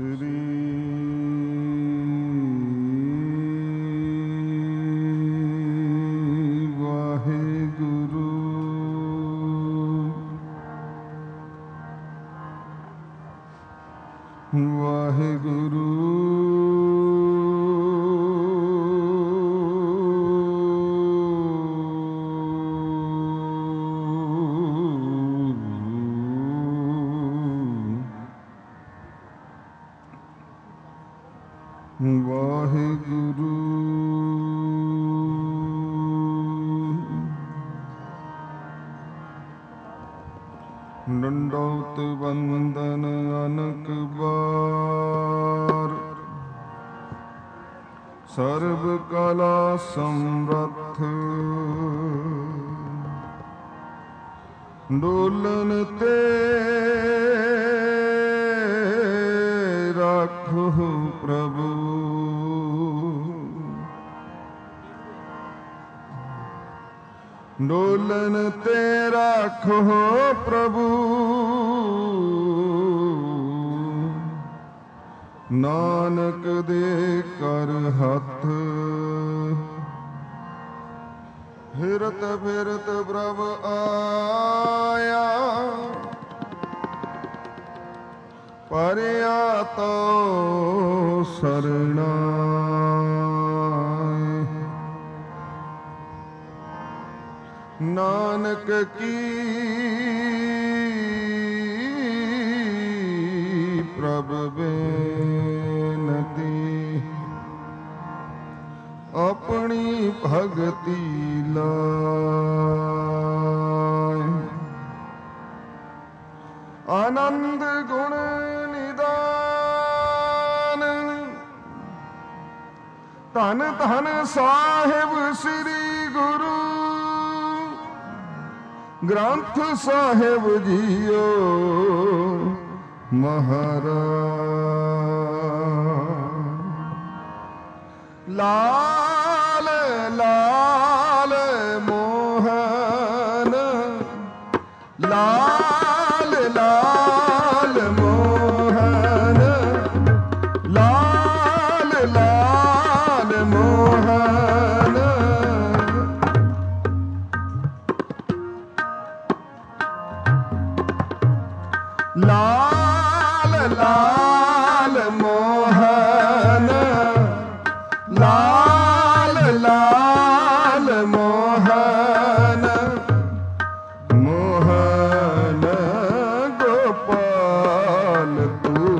ਸ੍ਰੀ ਵਾਹਿਗੁਰੂ ਵਾਹਿਗੁਰੂ ਵਾਹਿਗੁਰੂ ਡੰਡੌਤ ਬੰਦਨ ਅਨਕ ਬਾਰ ਸਰਬ ਕਲਾ ਸਮਰੱਥ ਡੋਲਨ ਤੇ ਰਾਖੋ ਪ੍ਰਭੂ ਡੋਲਨ ਤੇ ਰਾਖੋ ਪ੍ਰਭੂ ਨਾਨਕ ਦੇ ਕਰ ਹੱਥ ਹਿਰਤ ਫਿਰਤ ਪ੍ਰਭ ਆਇਆ ਪਰਿਆ ਤੋ ਸਰਣਾ ਨਾਨਕ ਕੀ ਪ੍ਰਭ ਬੇਨਤੀ ਆਪਣੀ ਭਗਤੀ ਲਾਇ ਆਨੰਦ ਗੁਣ ਨਿਦਾਨ ਧੰਨ ਧੰਨ ਸਾਹਿਬ ਸ੍ਰੀ ਗੁਰੂ ਗ੍ਰੰਥ ਸਾਹਿਬ ਜੀਓ ਮਹਾਰਾਜ ਲਾਲ ਲਾਲ ਮੋਹਨ ਲਾਲ ਲਾਲ ਮੋਹਨ ਲਾਲ ਲਾਲ ਮੋਹਨ ਲਾਲ ਲਾਲ ਮੋਹਨ ਲਾਲ ਲਾਲ ਮੋਹਨ ਮੋਹਨ ਗੋਪਾਲ ਤੂੰ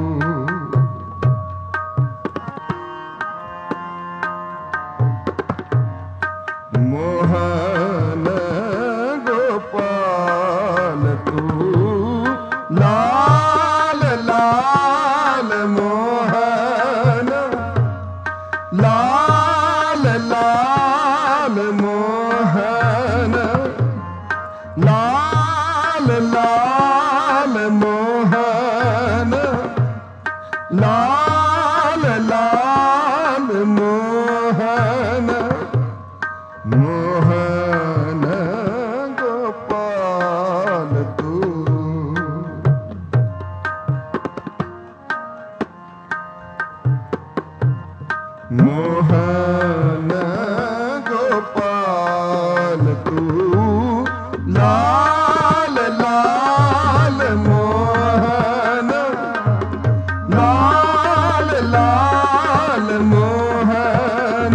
ਮੋਹਨ ਗੋਪਾਲ ਤੂੰ ਲਾਲ ਲਾਲ ਮੋਹਨ ਲਾਲ ਲਾਲ ਮੋਹਨ ਲਾਲ ਲਾਲ ਮੋਹਨ ਲਾਲ ਲਾਲ ਮੋਹਨ ਮੋਹਨ ਗੋਪਾਲ ਤੂੰ ਮੋਹਨ ਗੋਪਾਲ ਤੂੰ ਲਾਲ ਲਾਲ ਮੋਹਨ ਲਾਲ ਲਾਲ ਮੋਹਨ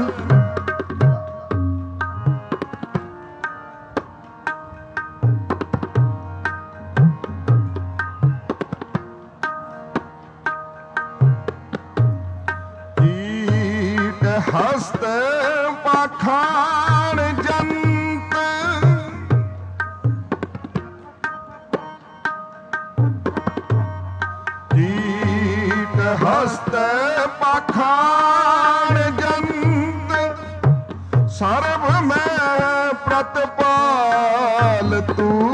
ਹਸਤ ਪਾਖਾਨ ਜੰਤ ਕੀਟ ਹਸਤ ਪਾਖਾਨ ਜੰਤ ਸਰਬ ਮੈਂ ਪ੍ਰਤਪਾਲ ਤੂੰ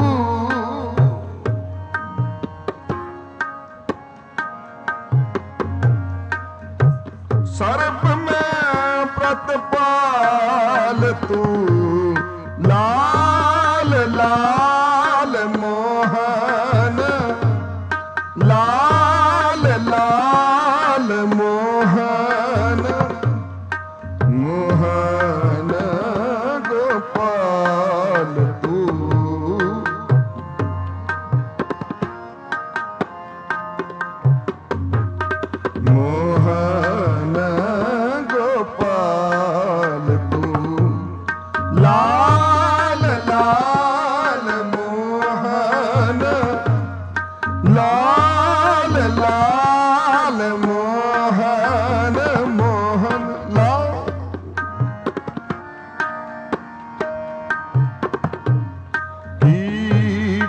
ਸਰਬ ਮੈਂ ਪ੍ਰਤਪਾਲ ਤੂੰ ਲਾਲ ਲਾਲ ਮੋਹਨ ਲਾਲ ਲਾਲ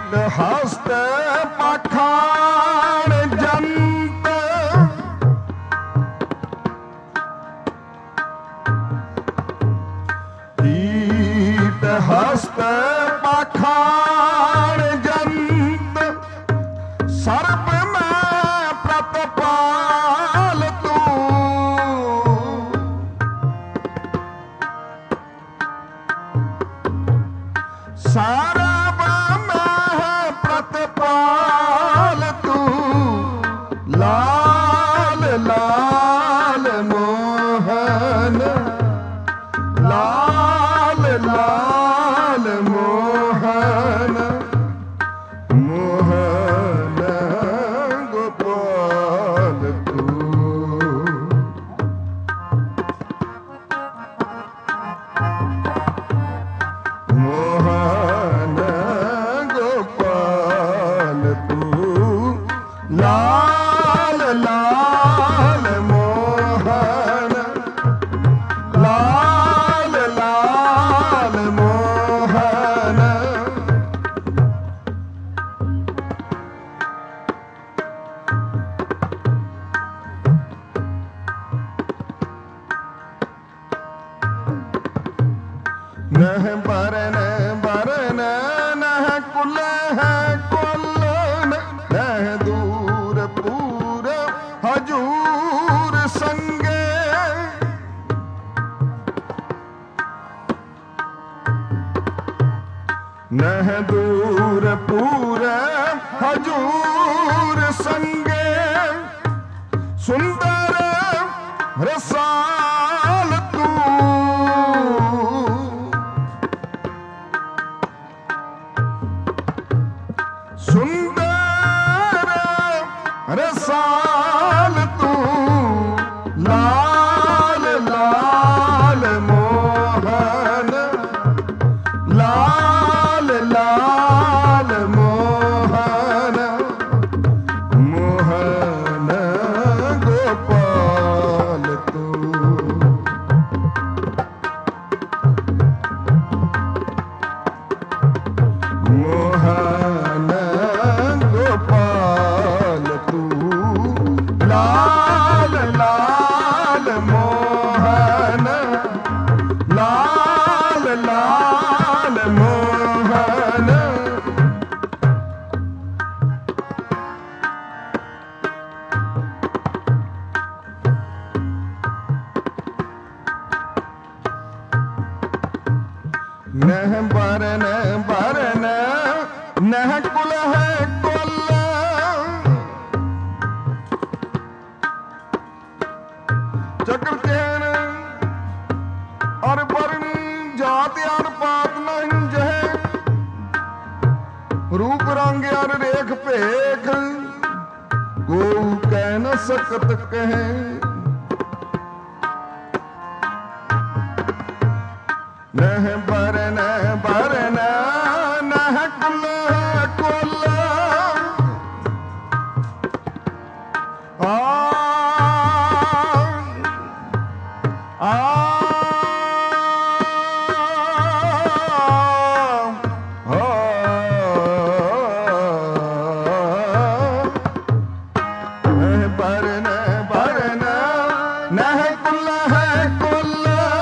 हस्त पखाण जंत कीट हस्त पखाण जंत सर्प में प्रतपाल तू सारा पाल तू लाल लाल मोहन लाल लाल मोहन मोहन गोपाल तू मोहन लाल लाल मोहन लाल लाल मोहन नह बरन बरन नह कुल है कुल नह दूर पूर हजूर संगे नह दूर पूर हजूर संगे सुंदर रसाल तू सुंदर रसाल तू लाल लाल मोहन लाल लाल मोहन मोहन गोपाल तू मोहन गोपाल तू लाल लाल मोहन लाल लाल मोहन नह बरन बरन नह कुल है कुल चक्र चैन और वर्ण जात और पात नहीं जह रूप रंग और रेख पेख को कह न सकत कहे नह बरन बरन नह कुल कुल बरन बरन नह कुल है कुल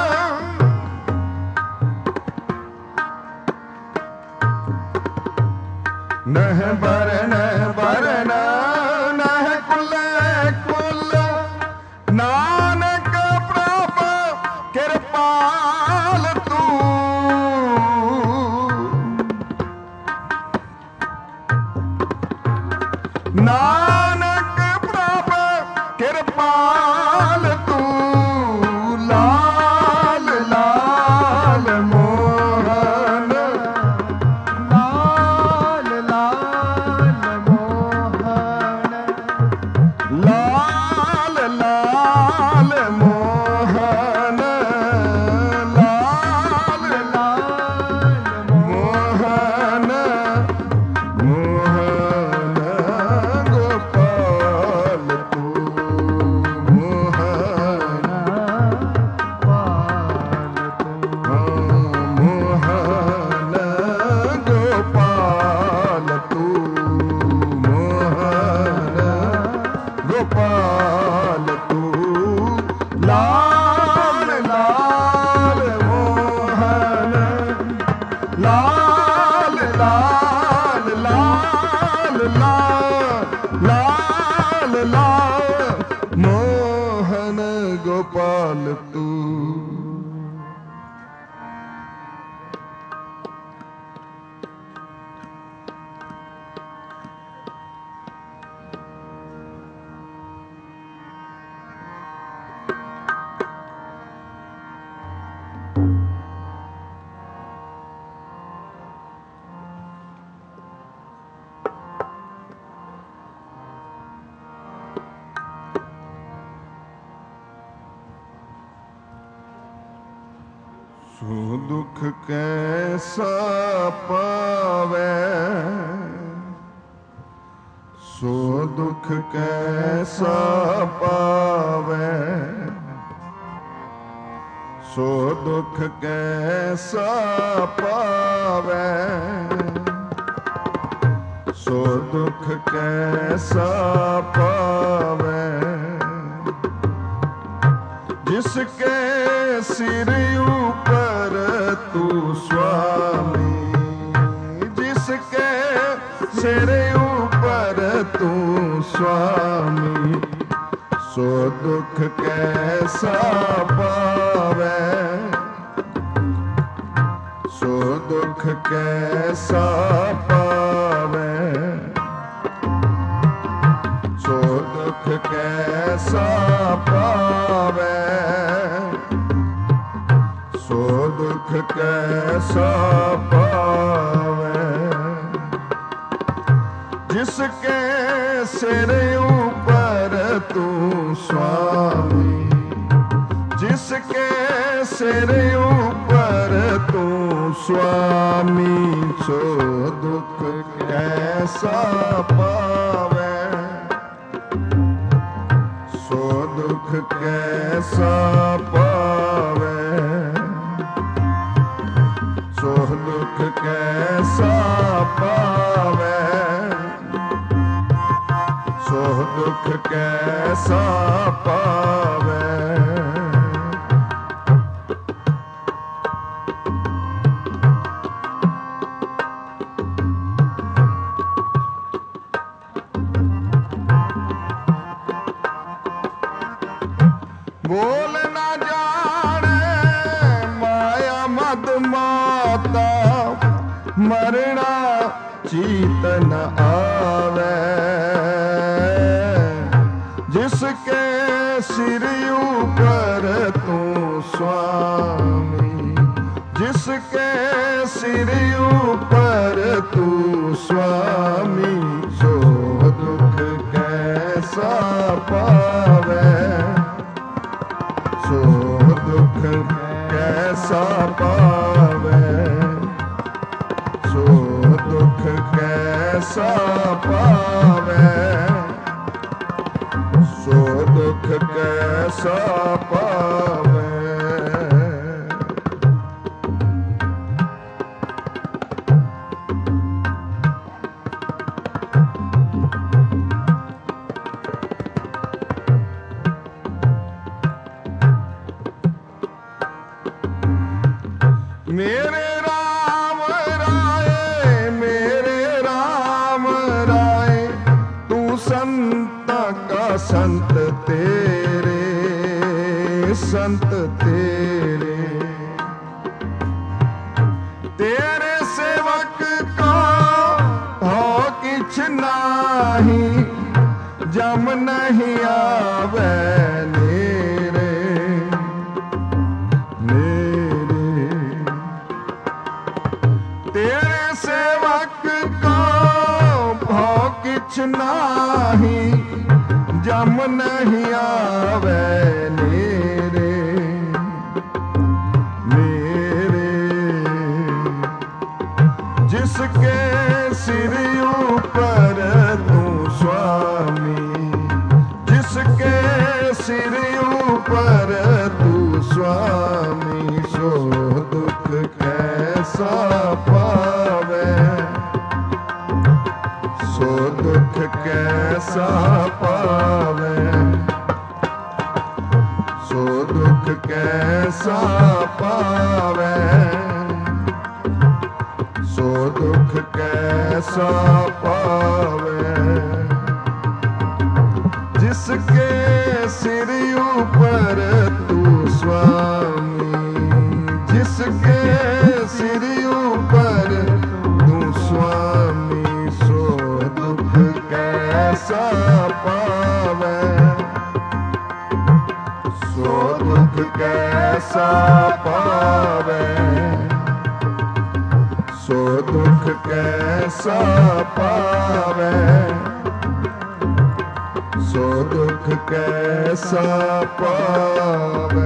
नह बरन बरन नह कुल कुल नानक प्रभ कृपाल तू नानक प्रभ कृपाल तू लाल लाल मोहन लाल लाल मोहन लाल लाल मोहन लाल लाल मोहन मोहन लाल लाल लाल मोहन गोपाल तू। सो दुख कैसा पावे, सो दुख कैसा पावे, सो दुख कैसा पावे, सो दुख कैसा पावे, जिसके सिर ऊपर तू स्वामी, जिसके सिर ऊपर तू स्वामी, सो दुख कैसा पावे, सो दुख कैसा पावे, सो दुख कैसा पावे, सो दुख कैसा पावे, जिसके सिर ऊपर तू स्वामी, जिसके सिर ऊपर तू स्वामी, सो दुख कैसा पावे, सो दुख कैसा पावे, सो दुख कैसा पावे, सो दुख कैसा पावे। बोल ना जाने माया मद माता, मरना चीत न आवे, जिसके सिर ऊपर तू स्वामी, जिसके सिर ऊपर तू स्वामी, सो दुख कैसा पावे, सो दुख कैसा पावे, सो दुख कैसा पावे, सो दुख कैसा पावे। मेरे राम राय, मेरे राम राय, तू संत का संत तेरे, संत तेरे, तेरे सेवक को हो किछ नाही, जम नहीं आवे नेरे, तेरे सेवक को भौ किछ नाही, जम नहीं आवे नेरे, मेरे, जिसके सिर ऊपर तू स्वामी, जिसके सिर ऊपर तू स्वामी, सो दुख कैसा पावे, सो दुख कैसा पावे, सो दुख कैसा पावे, सो दुख कैसा कैसा पावे। जिसके सिर ऊपर तू स्वामी, जिसके सिर ऊपर तू स्वामी, सो दुख कैसा पावे, सो दुख कैसा पावे, सो दुख कैसा पावे, सो दुख कैसा पावे।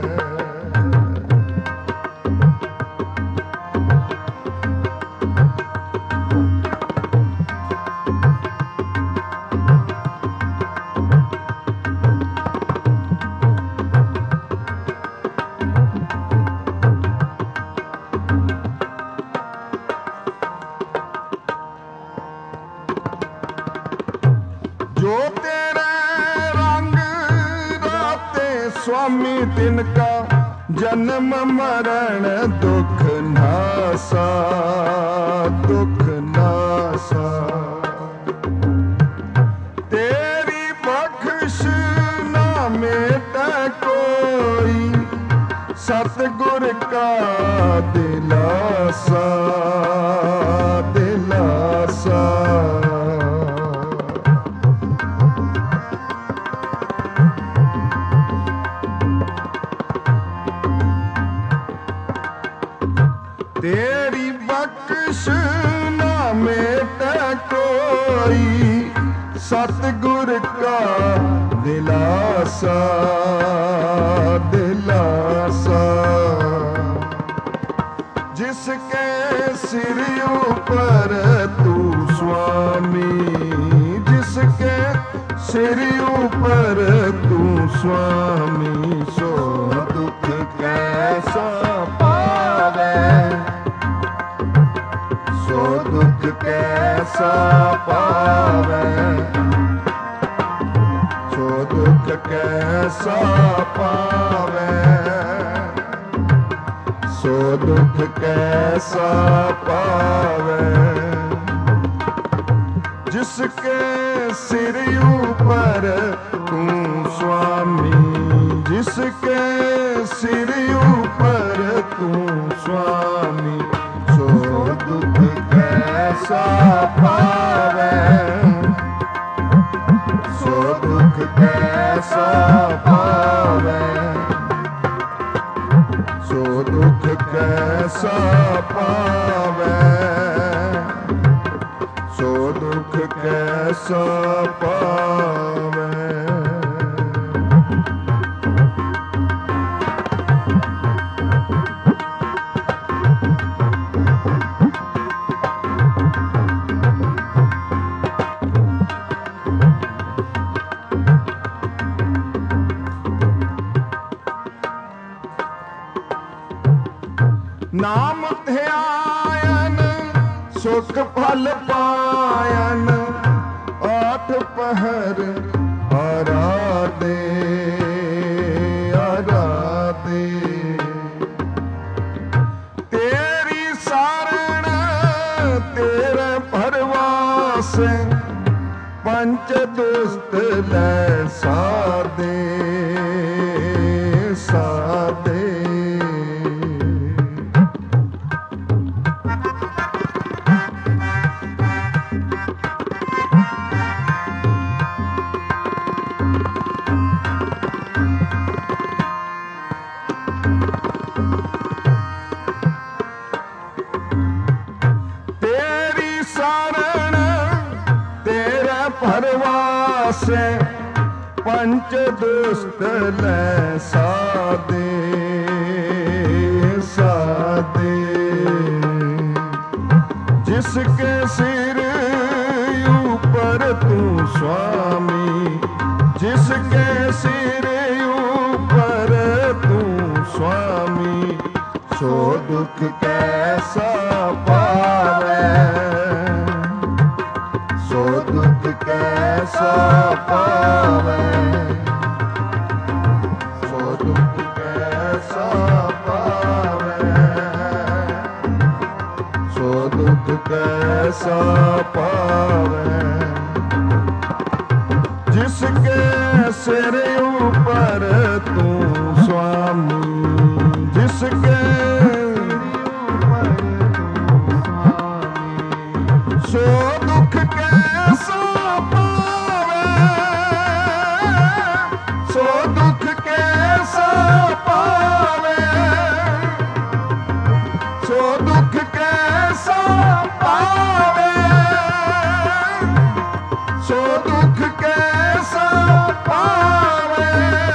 जो तेरे रंग राते स्वामी तिनका, जन्म मरण दुख नासा, दुख नासा। तेरी बख्श ना मेटे कोई, सतगुर का दिलासा, दिलासा। तेरी बख्श ना मेटे कोई, सतगुर का दिलासा, दिलासा। जिसके सिर ऊपर तू स्वामी, जिसके सिर ऊपर तू स्वामी, सो दुख कैसा पावे, सो दुख कैसा पावे, सो दुख कैसा पावे, सो दुख कैसा पावे। जिसके सिर ऊपर तू स्वामी, जिसके सिर ऊपर तू स्वामी, सो दुख कैसा पावे, सो दुख कैसा पावे, सो दुख कैसा पावे, सो दुख कैसा पावे। नाम ध्यान सुख फल पायन, आठ पहर आराधे, आराधे। तेरी शरण तेरे परवास, पंच दुष्ट लै साधे, साधे। परवास पंच दुष्ट लै साधे, साधे। जिसके सिर ऊपर तू स्वामी, जिसके सिर ऊपर तू स्वामी, सो दुख कैसा पावे, सो दुख कैसा पावे, सो दुख कैसा पावे, सो दुख कैसा कैसा पावे। जिसके सिर ऊपर तू स्वामी, जिसके सो दुख कैसा पावे, सो दुख कैसा पावे, सो दुख कैसा पावे, सो दुख कैसा पावे।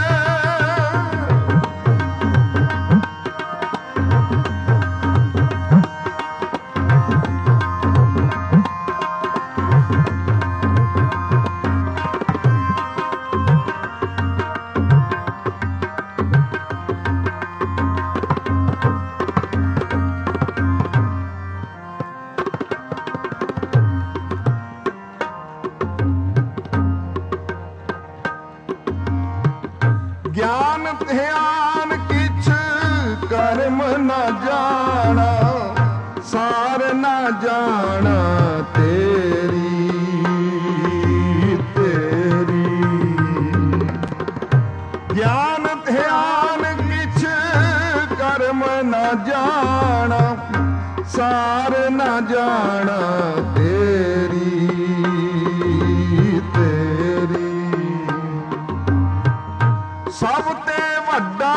ज्ञान ध्यान किछ कर्म न जाना, सार न जाना तेरी तेरी। ज्ञान ध्यान किछ कर्म न जाना, सार न जाना तेरी तेरी। सब ते वड्डा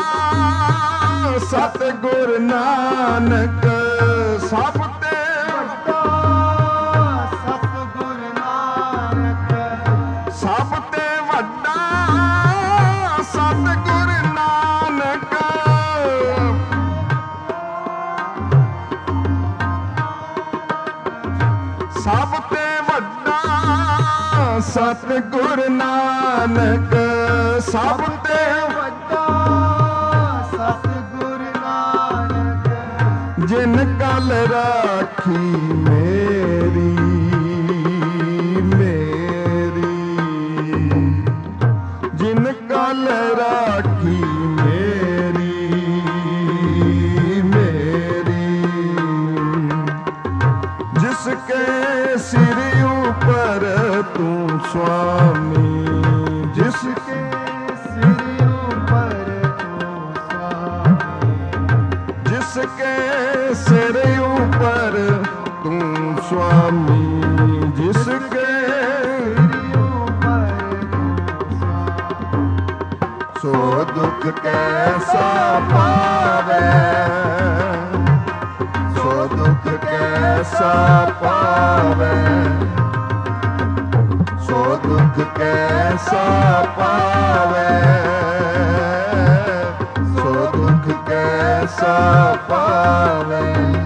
सतगुर नानक, सब ते वड्डा सतगुर नानक, सब ते वड्डा सतगुर नानक। सब ते वड्डा सतगुर नानक, सब ते वड्डा सतगुर नानक। जिन कल राखी मेरी मेरी, जिन कल राखी मेरी मेरी। जिसके सिर ऊपर तू स्वामी, जिसके सिर ऊपर तू स्वामी, जिसके सिर ऊपर तू स्वामी, जिसके सिर ऊपर तू स्वामी। सो दुख कैसा पावे, सो दुख कैसा पावे, सो दुख कैसा पावे, सो दुख कैसा पावे।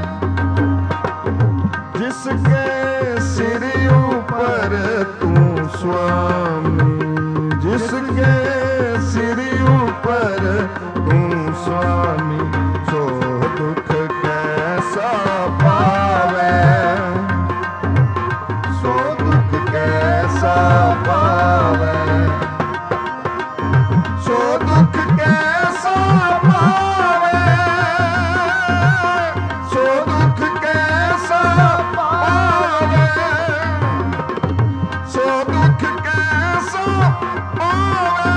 जिसके सिर ऊपर तू स्वामी, जिसके सिर ऊपर तू स्वामी। सो दुख कैसा पावे, सो दुख कैसा पावे, सो दुख कैसा पावे, सो दुख कैसा पावे, सो दुख कैसा पावे,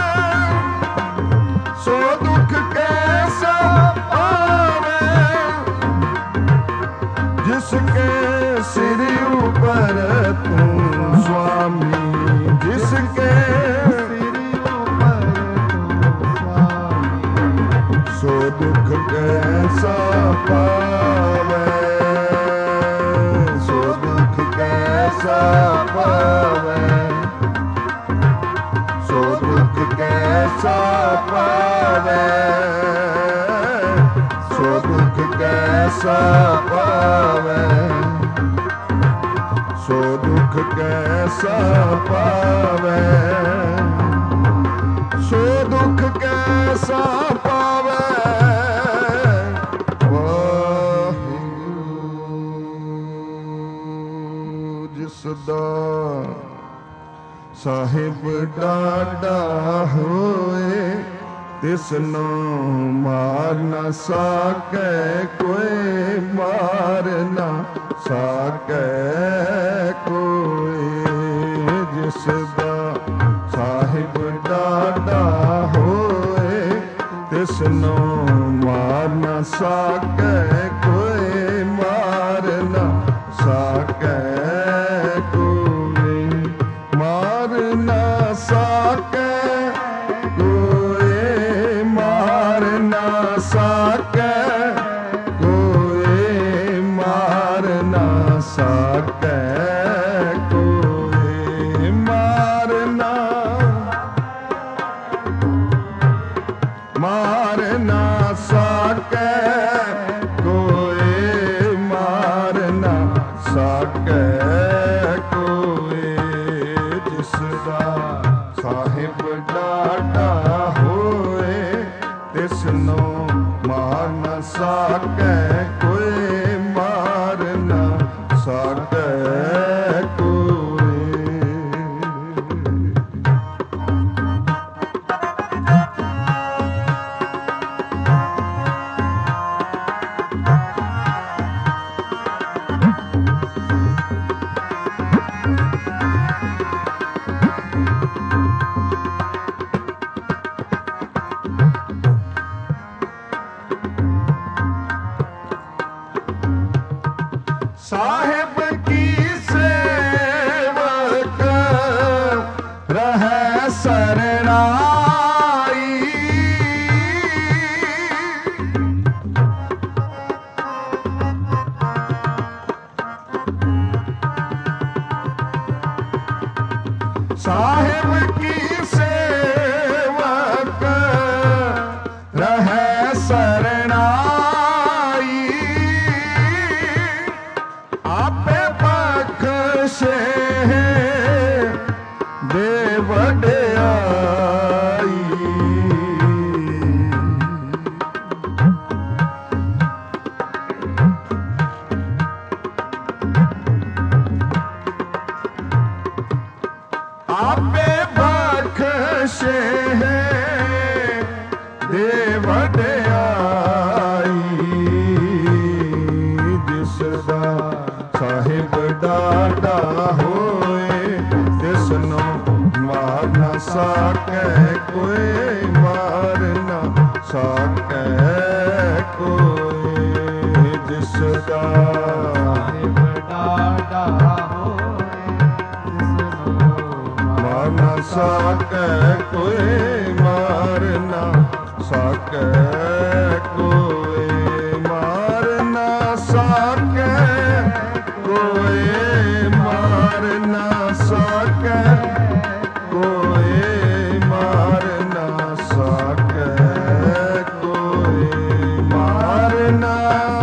सो दुख कैसा पावे। जिसके सिर ऊपर तू स्वामी, जिसके सिर ऊपर तू स्वामी। सो दुख कैसा पावे, सो दुख कैसा पावे, सो दुख कैसा पावे, सो दुख कैसा पावे, सो दुख कैसा पावे, सो दुख कैसा पावे। जिसदा साहिब डाडा होए, तिसनो मार न साके कोई, मार न ਸਾਕੈ ਕੋਈ, ਜਿਸ ਦਾ ਸਾਹਿਬ ਡਾਢਾ ਹੋਏ, ਤਿਸ ਨੂੰ ਮਾਰ ਨਾ ਸਾਕੈ ਕੋਈ, ਮਾਰ ਨਾ ਸਾਕੈ ਕੋਈ, ਮਾਰ ਨਾ ਸਾਕੈ ਕੋਈ, ਮਾਰ ਨਾ ਸਾਕੈ ਕੋਈ, ਮਾਰ ਨਾ ਸਾਕੈ ਕੋਈ, ਮਾਰ ਨਾ, ਮਾਰ ਨਾ ਸਾਕੈ ਕੋਈ, ਮਾਰ ਨਾ ਸਾਕੈ ਕੋਈ, ਜਿਸ ਦਾ ਸਾਹਿਬ ਡਾਢਾ ਹੋਏ, ਤਿਸ ਨੂੰ ਮਾਰ ਨਾ ਸਾਕੈ ਕੋਈ, ਮਾਰ ਨਾ ਸਾਕੈ ਕੋਈ। ਸਾਹਿਬ ਕੀ ਸੇਵਕ ਰਹਿ ਸਰਣਾਈ, ਸਾਹਿਬ ਕੀ ਸੇਵਕ ਰਹਿ ਸਰਣਾਈ, ਆਪੇ ਬਖਸ਼ੇ ਦੇ ਵਡਿਆਈ, ਆਪੇ ਬਖਸ਼ੇ ਦੇ ਵਡਿਆਈ, ਜਿਸ ਦਾ ਸਾਹਿਬ ਡਾਢਾ ਹੋਏ, ਤਿਸ ਨੂੰ ਮਾਰ ਨਾ ਸਾਕੈ ਕੋਈ, ਮਾਰ ਨਾ ਸਾਕੈ ਕੋਈ, ਜਿਸ ਦਾ ਸਾਹਿਬ ਡਾਢਾ ਹੋਏ, ਤਿਸ ਨੂੰ ਮਾਰ ਨਾ ਸਾਕੈ ਕੋਈ, ਮਾਰ ਨਾ ਸਾਕੈ ਕੋਈ, ਮਾਰ ਨਾ ਸਾਕੈ ਕੋਈ, ਮਾਰ ਨਾ ਸਾਕੈ ਕੋਈ, ਮਾਰ ਨਾ ਸਾਕੈ ਕੋਈ, ਮਾਰ ਨਾ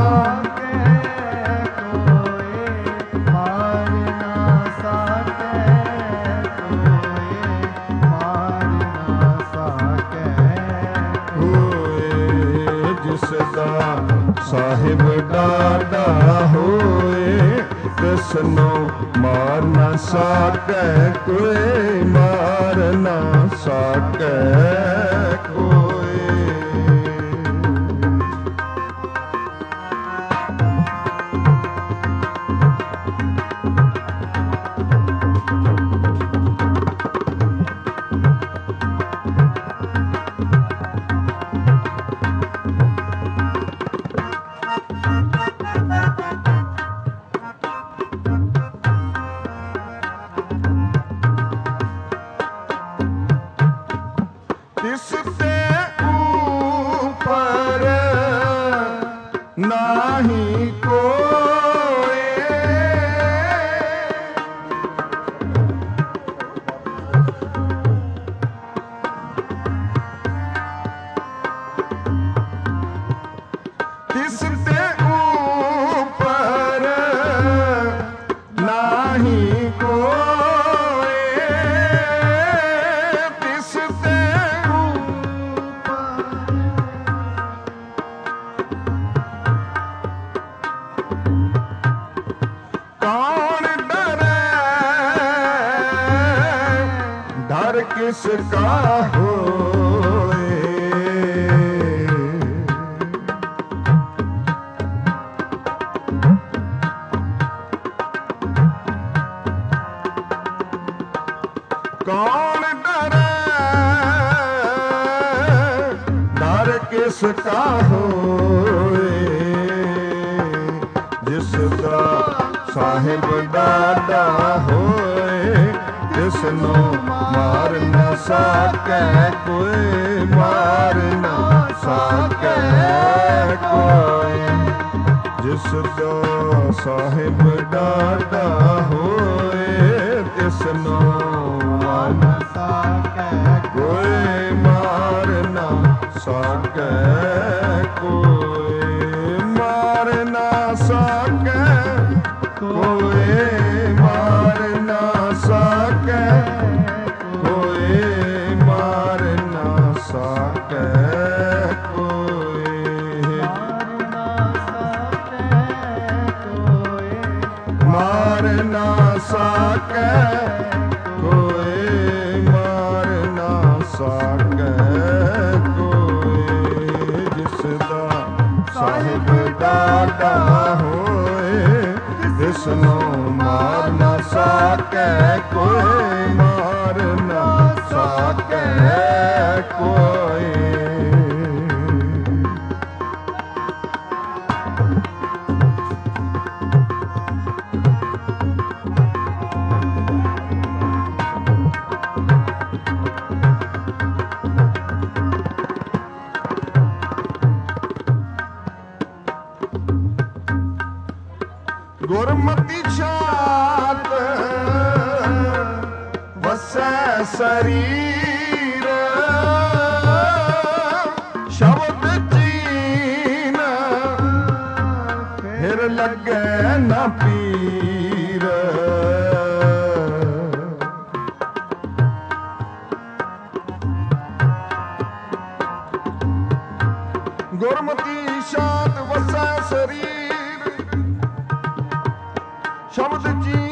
ਜਿਸ ਦਾ ਸਾਹਿਬ ਡਾਢਾ ਹੋਏ, ਤਿਸ ਨੂੰ ਮਾਰ ਨਾ ਸਾਕੈ ਕੋਈ, ਮਾਰ ਨਾ ਸਾਕੈ ਕੋਈ। ਤਿਸ ਤੇ ਉਪਰ ਨਾਹੀ ਕੋਇ, ਤਿਸ ਤੇ ਉਪਰ ਨਾਹੀ ਕੋਇ, ਤਿਸ ਤੇ कौन डरे डर किसका होए, कौन डरे डर किसका होए, जिसका साहिब डाडा होए, तिसनो मार न सकै कोई, मार न सकै कोई। जिसका साहिब डाडा होए, तिसनो मार न सकै कोई, मार न सकै कोई, मार न सकै कोई, मार न सकै कोई, मार न सकै कोई, मार न सकै कोई, मार न सकै कोई। जिसदा साहिब डाडा होए, तिसनो मार न सकै कोई, मार न सकै कोई। गुरमति छात वसै शरीर, शब्द चीन फिर लगे न पीर। गुरमति छात वसै शरीर, शब्द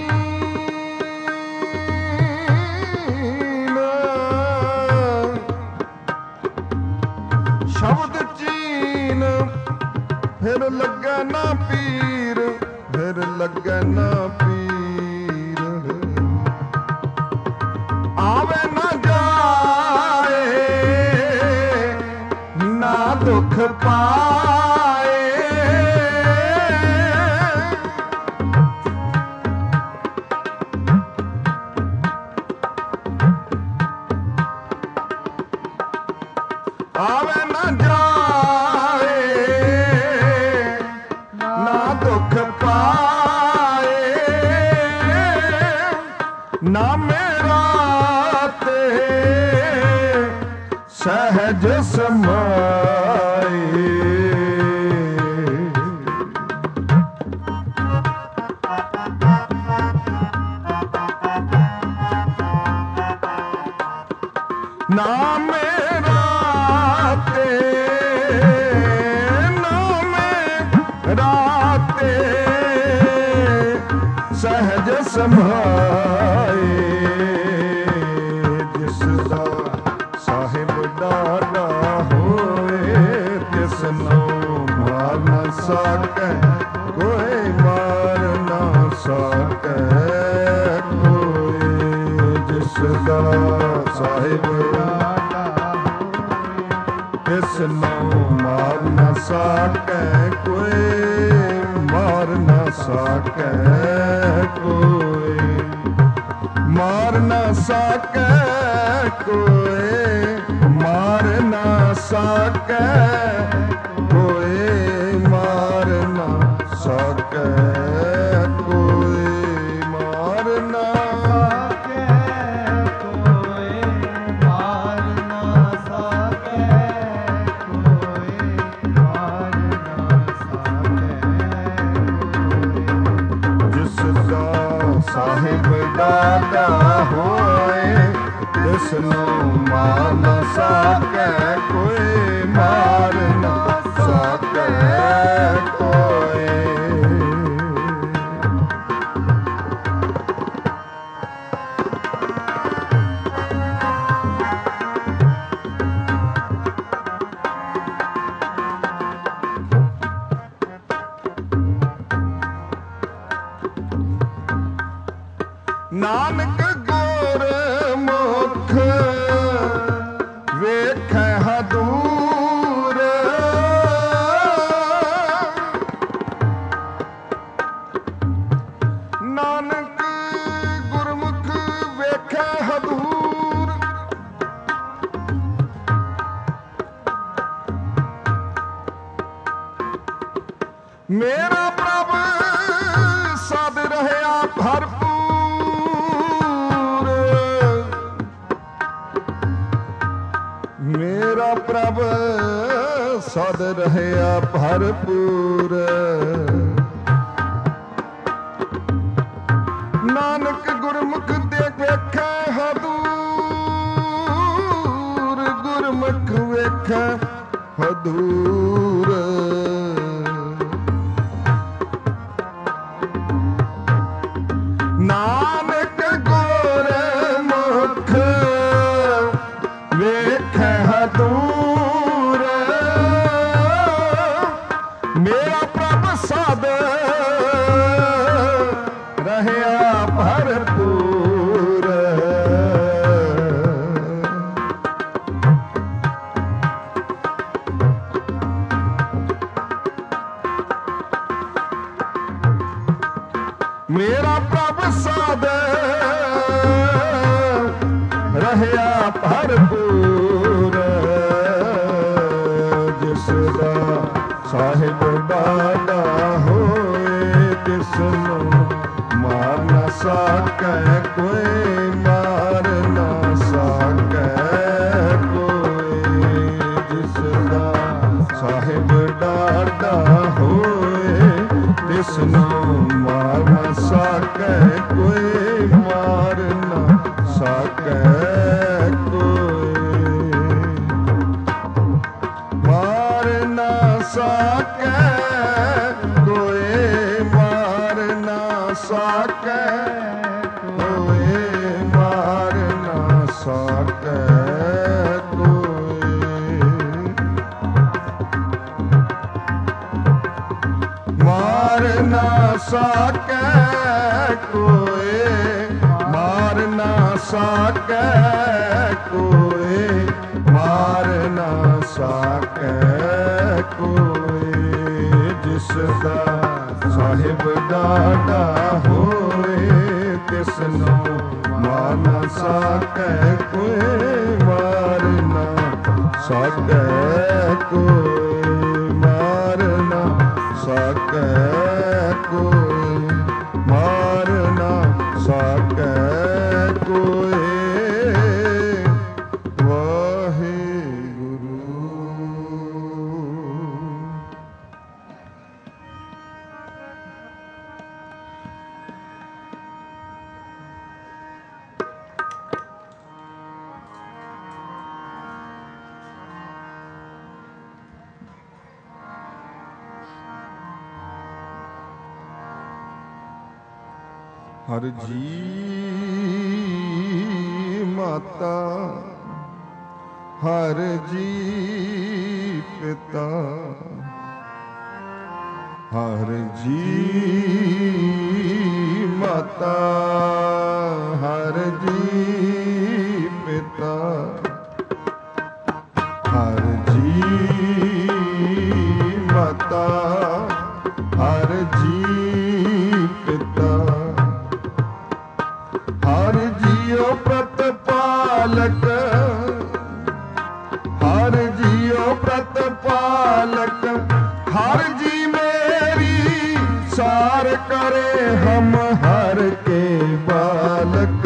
चीन, शब्द चीन फिर लगे ना पीर, फिर लगे ना पीर। आवे ना जाए ना दुख पाए, आवे न जाए ना दुख पाए, ना मेरा ते सहज समाए। ना मेरा राते सहज समाए। जिसदा साहिब डाडा होए, तिसनो मार न सकै कोई, मार न सकै कोई। जिसदा साहिब डाडा होए, तिसनो मार न सकै कोई, मार न सकै कोई, मार न सकै कोई, मार न सकै कोई, मार न सकै कोई, मार न सकै कोई, मार न सकै कोई, मार न सकै। जिसदा साहिब डाडा होए, तिसनो मार न सकै कोई, मार न सकै कोई। नानक गो ਗੁਰਮੁਖ ਵੇਖੈ ਹਦੂਰ। ਨਾਨਕ ਗੁਰਮੁਖ ਵੇਖੈ ਹਦੂਰ। ਮੇਰਾ ਪ੍ਰਭ ਸਦ ਰਹਿਆ ਭਰਪੂਰ। ਮੇਰਾ ਪ੍ਰਭ ਸਦ ਰਹਿਆ ਭਰਪੂਰ। ਨਾਨਕ ਗੁਰਮੁਖ ਦੇ ਵੇਖੈ ਹਦੂਰ। ਗੁਰਮੁਖ ਵੇਖੈ ਹਦੂਰ। ਨਾਨਕ ਗੁਰਮੁਖ ਵੇਖੈ ਹਦੂਰ। ਮੇਰਾ ਪ੍ਰਭ ਸਦ ਰਹਿਆ ਭਰਪੂਰ। ਮੇਰਾ ਪ੍ਰਭ ਸਦ ਰਹਿਆ ਭਰਪੂਰ। ਜਿਸ ਦਾ ਸਾਹਿਬ ਦਾਦਾ ਹੋਏ ਤਿਸ ਨੂੰ ਮਾਰ ਨਾ ਸਕੈ ਕੋਈ। ਮਾਰ ਨਾ ਸਕੈ ਕੋਈ। ਜਿਸ ਦਾ ਸਾਹਿਬ ਦਾਦਾ ਹੋਏ ਤਿਸ ਨੂੰ ਮਾਰ ਨਾ ਸਕੈ ਕੋਈ। ਮਾਰ ਨਾ ਸਕੈ ਕੋਈ। ਮਾਰ ਨਾ ਸਕੈ ਕੋਈ। ਮਾਰ ਨਾ ਸਕੈ ਕੋਈ। ਮਾਰ ਨਾ ਸਕੈ ਕੋਈ। ਮਾਰ ਨਾ ਸਕੈ ਕੋਈ। ਮਾਰ ਨਾ ਸਕੈ ਕੋਈ। ਮਾਰ ਨਾ ਸਕੈ ਕੋਈ। ਜਿਸ ਦਾ ਸਾਹਿਬ ਦਾਦਾ ਹੋਏ ਤਿਸ ਨੂੰ ਮਾਰ ਨਾ ਸਕੈ ਕੋਈ। ਮਾਰ ਨਾ ਸਕੈ ਕੋਈ। ਮਾਰ ਨਾ ਸਕੈ ਕੋਈ। ਮਾਰ ਨਾ ਸਕੈ ਕੋਈ। ਵਾਹਿਗੁਰੂ। ਹਰ ਜੀ ਮਾਤਾ ਹਰ ਜੀ ਪਿਤਾ ਹਰ ਜੀ ਮਾਤਾ ਹਰ ਜੀ ਪਿਤਾ ਹਰ ਜੀ ਮਾਤਾ ਹਰ ਜੀ ਪਿਤਾ ਹਰ ਜੀਉ ਪ੍ਰਤਪਾਲਕ ਹਰ ਜੀਉ ਪ੍ਰਤਪਾਲਕ ਹਰ ਜੀ ਮੇਰੀ ਸਾਰ करे हम हर के बालक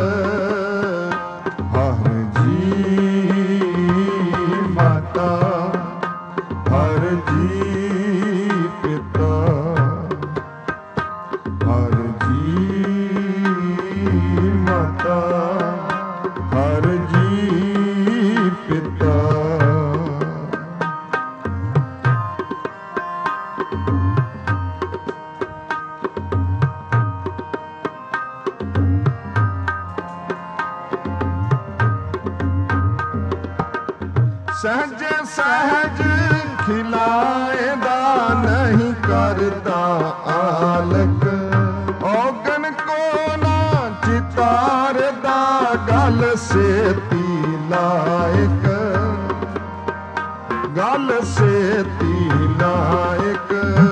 हर जी माता हर जी पिता हर जी माता हर जी पिता सहज सहज खिलाएदा नहीं करता आलक औगन को ना चितारदा गल सेती लायक, गल सेती लायक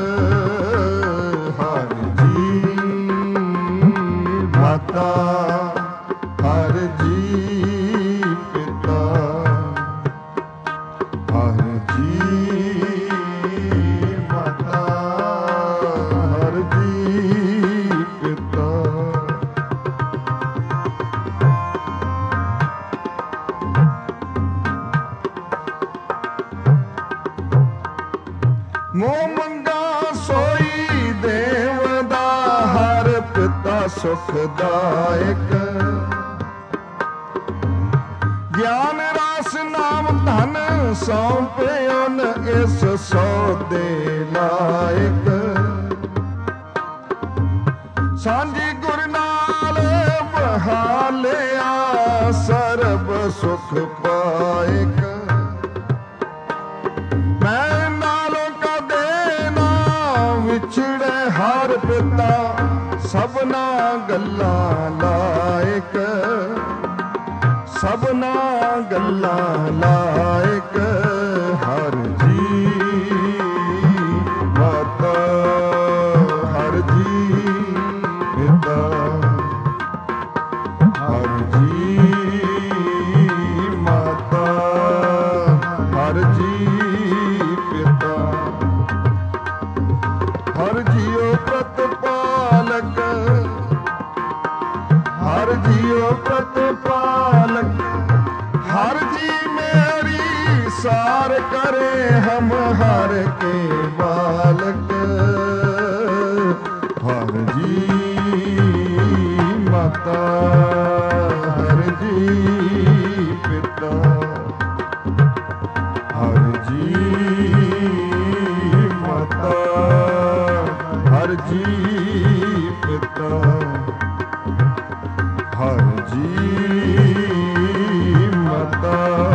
हर जी माता, हर जी पिता, हर जी माता, हर जी पिता। मोह मंगा सोई देवदा, हर पिता सुखदायक। ज्ञान रास नाम धन सौंपे उन इस सौदे लायक। सांझी गुर नाल बहालिया सरब सुख पायक। मैं नालों का देना विछड़े हर पिता, सबना गल्ला लायक, सबना गल्ला लायक हर जी माता, हर जी पिता, हर जी माता, हर जी पिता। हर जियो प्रतिपालक, हर जियो प्रतिपालक, हर जी मेरी सार करे हम हर के बालक। हर जी माता, हर जी पिता, हर जी माता, हर जी पिता, हर जी माता,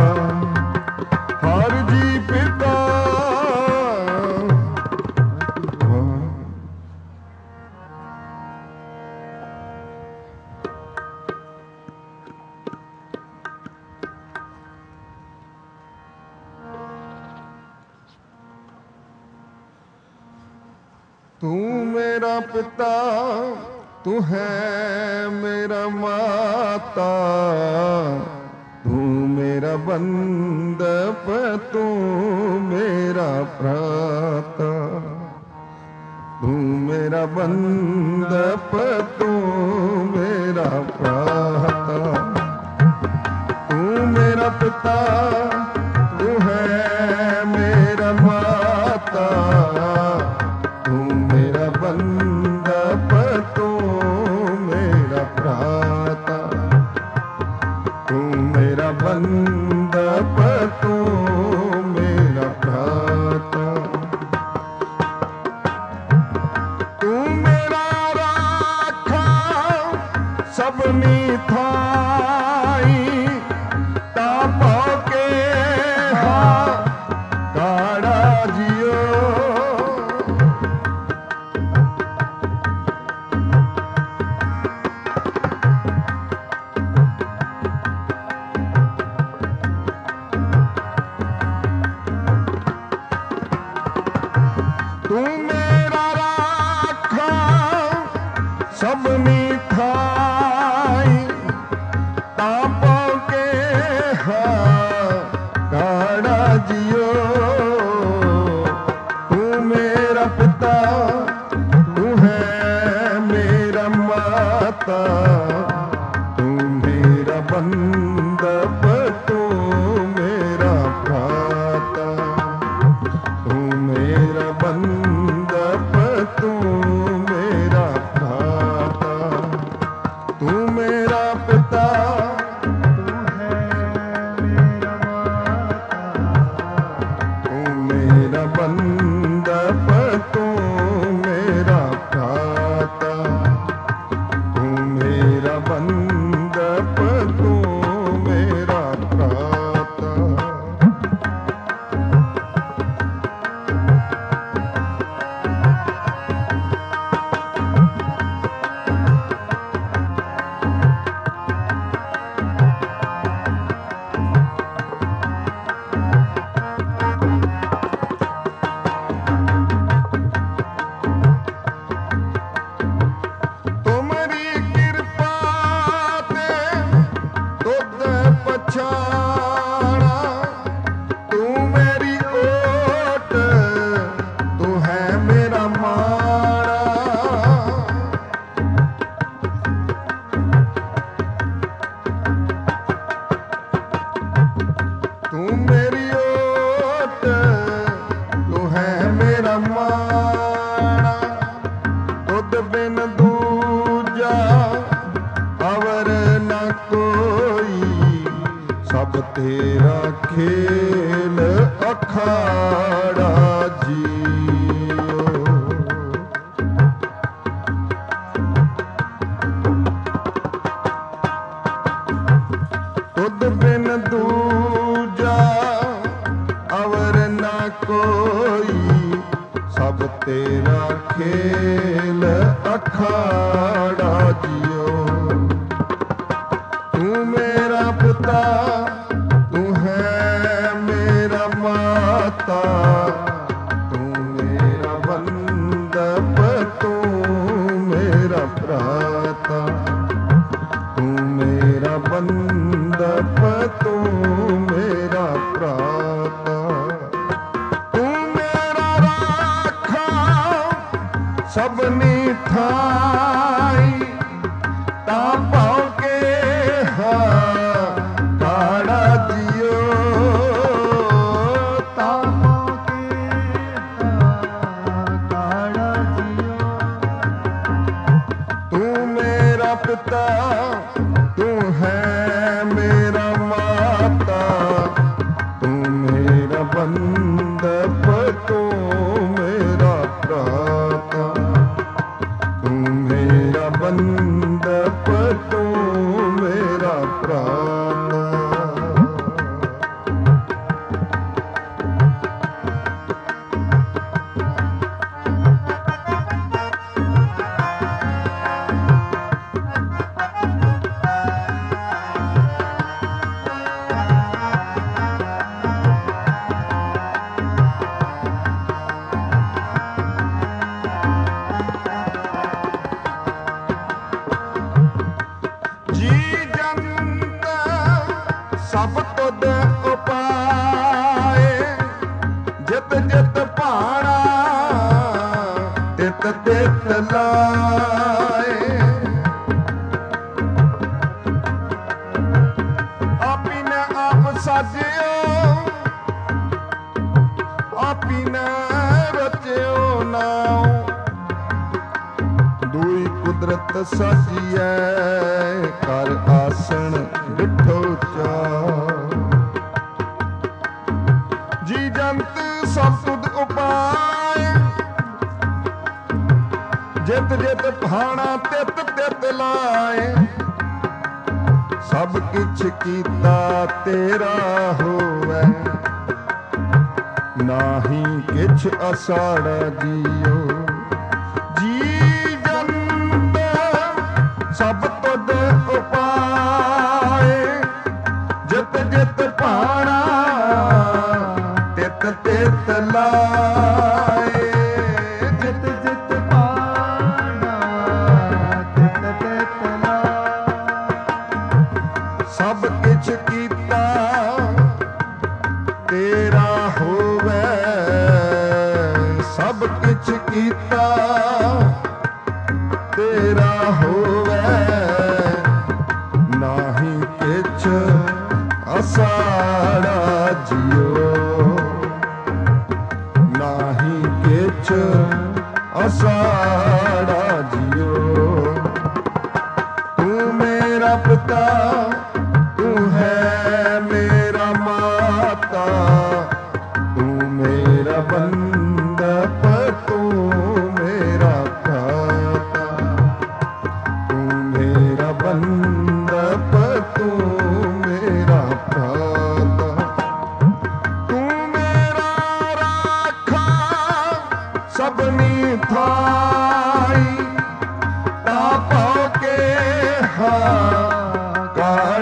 हर जी पिता। तू मेरा पिता, तू है मेरा माता, तू मेरा बंदप, तू मेरा भ्राता। तू मेरा बंदप, तू मेरा भ्राता। तू मेरा पिता, तू है मेरा माता, तू मेरा बंदप, तू मेरा भ्राता। तू मेरा बंदप, तू मेरा भ्राता। तू मेरा राखा सबनी थाई, तापो के हा काड़ा जियो। तू मेरा राखा सबनी थाई, तापो के हा काड़ा जियो। तू मेरा पिता, तू है मेरा माता, तू मेरा बंदप, तू मेरा भ्राता। तू मेरा बंदप, तू मेरा भ्राता। तू मेरा पिता, तू है मेरा माता, तू मेरा बंदप, तू मेरा भ्राता। तू मेरा बंदप, तू मेरा भ्राता। ਤੇਰਾ ਖੇਲ ਅਖਾੜਾ ਜੀਓ। ਤੁਧ ਬਿਨ ਦੂਜਾ ਅਵਰ ਨਾ ਕੋਈ, ਸਭ ਤੇਰਾ ਖੇਲ ਅਖਾੜਾ ਜੀਓ। ਤੂੰ ਮੇਰਾ ਪਿਤਾ, ਤੂੰ ਹੈ ਮੇਰਾ ਮਾਤਾ, ਤੂੰ ਮੇਰਾ ਬੰਦਪ, ਤੂੰ ਮੇਰਾ ਭਰਾਤਾ, ਤੂੰ ਮੇਰਾ ਬੰਦਪ, ਤੂੰ ਮੇਰਾ ਭਰਾਤਾ। ਤੂੰ ਮੇਰਾ ਰਾਖਾ ਸਭਨੀ ਥਾਈ, ਤਾਂ ਭਾਉ ਕੇ ਕਾੜਾ ਜੀਓ, ਤਾਂ ਭਾਉ ਕੇ ਕਾੜਾ ਜੀਓ। ਤੂੰ ਮੇਰਾ ਪਿਤਾ, ਤੂੰ ਹੈ ਮੇਰਾ ਮਾਤਾ, ਤੂੰ ਮੇਰਾ ਬੰਦਪ, ਤੂੰ ਮੇਰਾ ਭਰਾਤਾ, ਤੂੰ ਮੇਰਾ ਬੰਦਪ, ਤੂੰ ਮੇਰਾ ਭਰਾਤਾ। ਸਭ ਤੁਧ ਉਪਾਏ, ਜਿਤ ਜਿਤ ਭਾਣਾ ਤਿਤ ਤਿਤ ਲਾਏ। ਆਪੀ ਨੇ ਆਪ ਸਾਜਿਓ, ਆਪੀ ਨੇ ਰਚਿਓ ਨਾਉ, ਦੂਈ ਕੁਦਰਤ ਸਾਜੀਐ, ਕਰ ਆਸਣ ਡਿਠੋ ਚਾਉ। ਜੀ ਜੰਤ ਸਭ ਤੁਧ ਉਪਾਏ, ਜਿਤ ਜਿਤ ਭਾਣਾ ਤਿਤ ਤਿਤ ਲਾਏ। ਸਭ ਕਿਛ ਕੀਤਾ ਤੇਰਾ ਹੋਵੈ, ਨਾਹੀ ਕਿਛ ਅਸਾੜਾ ਜੀਓ। ਜੀ ਜੰਤ ਸਭ ਤੁਧ ਉਪਾਏ, ਜਿਤ ਜਿਤ ਭਾਣਾ ਤਿਤ ਤਿਤ ਲਾਏ। ਜਿਤ ਜਿਤ ਭਾਣਾ ਤਿਤ ਤਿਤ ਲਾਏ। ਸਭ ਕਿਛ ਕੀਤਾ ਤੇਰਾ ਹੋਵੈ, ਸਭ ਕਿਛ ਕੀਤਾ ਤੇਰਾ ਹੋਵੈ, ਨਾਹੀ ਕਿਛ ਅਸਾੜਾ ਜੀਓ, ਨਾਹੀ ਕਿਛ ਅਸਾੜਾ ਜੀਓ। ਤੂੰ ਮੇਰਾ ਪਿਤਾ, ਤੂੰ ਹੈ ਮੇਰਾ ਮਾਤਾ, ਤੂੰ ਮੇਰਾ ਬੰਦਪ, ਤੂੰ ਮੇਰਾ ਭਰਾਤਾ, ਤੂੰ ਮੇਰਾ ਬੰਦਪ, ਤੂੰ ਮੇਰਾ ਭਰਾਤਾ। ਤੂੰ ਮੇਰਾ ਰਾਖਾ ਸਭਨੀ ਥਾਈ, ਤਾਂ ਭਾਉ ਕੇ ਕਾੜਾ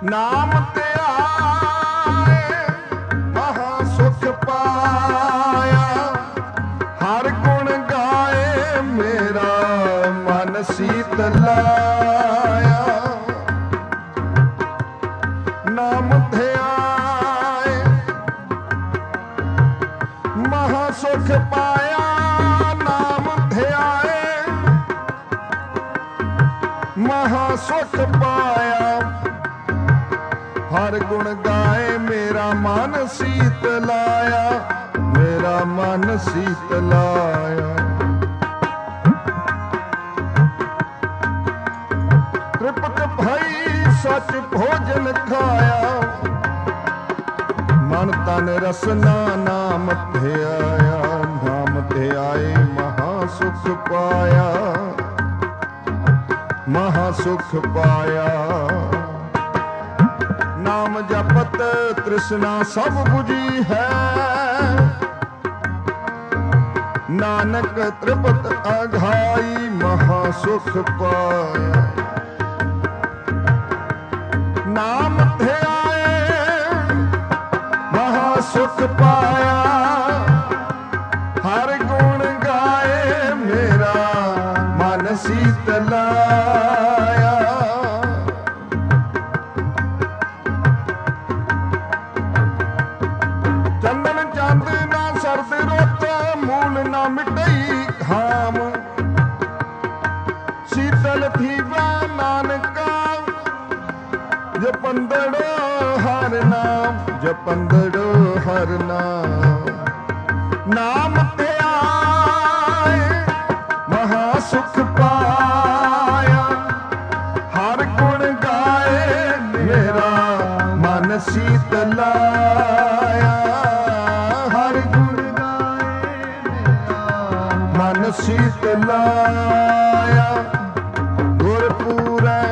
ਨਾਮ ਤੇ ਆਏ ਮਹਾ ਸੁਖ ਪਾਇਆ, ਹਰ ਗੁਣ ਗਾਏ ਮੇਰਾ ਮਨ ਸੀਤ ਲਾਇਆ। ਨਾਮ ਤੇ ਆਏ ਮਹਾ ਸੁਖ ਪਾਇਆ, ਨਾਮ ਤੇ ਆਏ ਮਹਾ ਸੁਖ ਪਾਇਆ, ਹਰ ਗੁਣ ਗਾਏ ਮੇਰਾ ਮਨ ਸੀਤ ਲਾਇਆ, ਮੇਰਾ ਮਨ ਸੀਤ ਲਾਇਆ। ਤ੍ਰਿਪਤ ਭਈ ਸਚ ਭੋਜਨ ਖਾਇਆ, ਮਨ ਤਨ ਰਸਨਾ ਨਾਮ ਤੇ ਆਇਆ, ਨਾਮ ਤੇ ਆਏ ਮਹਾ ਸੁਖ ਪਾਇਆ, ਮਹਾ ਸੁਖ ਪਾਇਆ। ਨਾਮ ਜਪਤ ਤ੍ਰਿਸ਼ਨਾ ਸਭ 부ਜੀ ਹੈ, ਨਾਨਕ ਤ੍ਰਿਪਤ ਅਘਾਈ ਮਹਾ ਸੁਖ ਪਾਇਆ। ਨਾਮ ਤੇ ਆਏ ਮਹਾ ਸੁਖ ਪਾਇਆ, ਹਰ ਗੁਣ ਗਾਏ ਮੇਰਾ ਮਨ ਸੀਤ ਲਾਇਆ। ਚੰਦਨ ਚੰਦ ਨਾ ਸਰਦ ਰੁੱਤ, ਮੂਲ ਨਾ ਮਿਟਈ ਖਾਮ, ਸੀਤਲ ਥੀਵਾ ਨਾਨਕਾ, ਜਪੰਦੜੋ ਹਰ ਨਾਮ, ਜਪੰਦੜੋ ਹਰ ਨਾਮ। ਨਾਮ ਤੇ ਆਏ ਮਹਾ ਸੁਖ ਪਾਇਆ, ਹਰ ਗੁਣ ਗਾਏ ਮੇਰਾ ਮਨ ਸੀਤ ਲਾਇਆ, ਹਰ ਗੁਣ ਗਾਏ ਮੇਰਾ ਮਨ ਸੀਤ ਲਾਇਆ। ਗੁਰਪੂਰੈ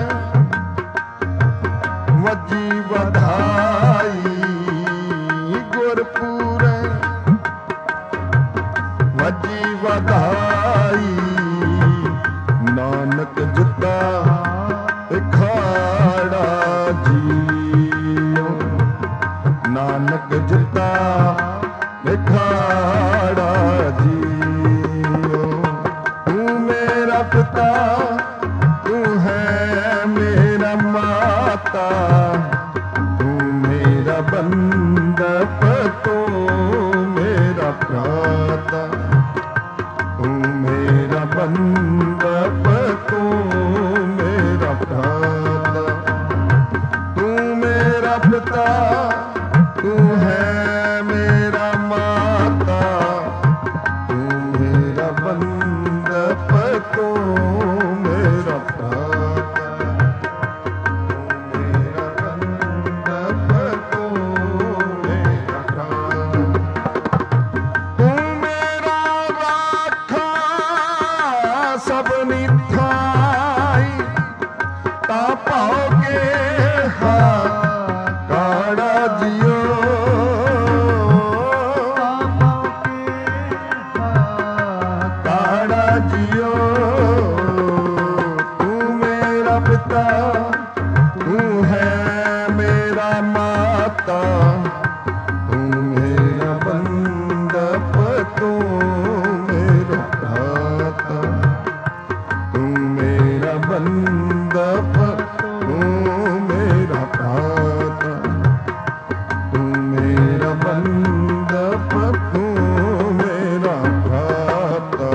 ਵੱਜੀ ਵਧਾਈ, ਗੁਰਪੂਰੈ ਵੱਜੀ ਵਧਾਈ, ਨਾਨਕ ਜਿੱਤਾ ਅਖਾੜਾ ਜੀਉ, ਨਾਨਕ ਜਿੱਤਾ ਅਖਾੜਾ ਜੀਉ। ਤੂੰ ਮੇਰਾ ਪਿਤਾ, ਤੂੰ ਹੈ ਮੇਰਾ ਮਾਤਾ, ਤੂੰ ਮੇਰਾ ਬੰਦਪ, ਤੂੰ ਮੇਰਾ ਭਰਾਤਾ, ਤੂੰ ਮੇਰਾ ਬੰਦਪ, ਤੂੰ ਮੇਰਾ ਭਰਾਤਾ। ਤੂੰ ਮੇਰਾ ਪਿਤਾ, ਤੂੰ ਹੈ ਮੇਰਾ ਮਾਤਾ, ਤੂੰ ਮੇਰਾ ਬੰਦਪ, ਤੂੰ ਮੇਰਾ ਭਰਾਤਾ, ਤੂੰ ਮੇਰਾ ਬੰਦਪ, ਤੂੰ ਮੇਰਾ ਭਰਾਤਾ। ਤੂੰ ਮੇਰਾ ਰਾਖਾ ਸਭਨੀ ਥਾਈ, ਤਾ ਪਾਓਗੇ ਕਾੜਾ ਜਿਉ, ਕਾੜਾ ਜਿਉ। ਤੂੰ ਮੇਰਾ ਪਿਤਾ, ਤੂੰ ਹੈ ਮੇਰਾ ਮਾਤਾ, ਤੂੰ ਮੇਰਾ ਬੰਦਪ, ਤੂੰ ਮੇਰਾ ਭਰਾਤਾ, ਤੂੰ ਮੇਰਾ ਬੰਦਪ, ਤੂੰ ਮੇਰਾ ਭਰਾਤਾ, ਤੂੰ ਮੇਰਾ ਬੰਦਪ, ਤੂੰ ਮੇਰਾ ਭਰਾਤਾ।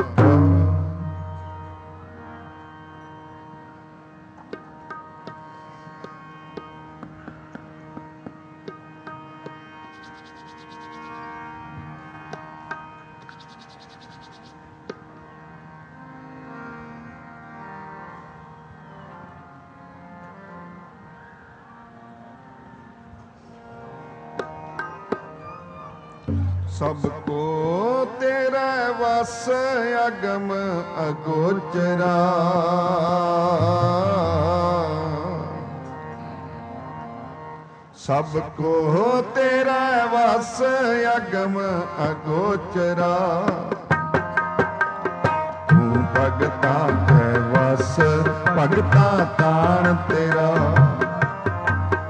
ਸਭ ਕੋ ਤੇਰਾ ਵਸ ਅਗਮ ਅਗੋਚਰਾ, ਸਭ ਕੋ ਤੇਰਾ ਵਸ ਅਗਮ ਅਗੋਚਰਾ। ਤੂੰ ਭਗਤਾਂ ਕੈ ਵਸ, ਭਗਤਾਂ ਤਾਣ ਤੇਰਾ,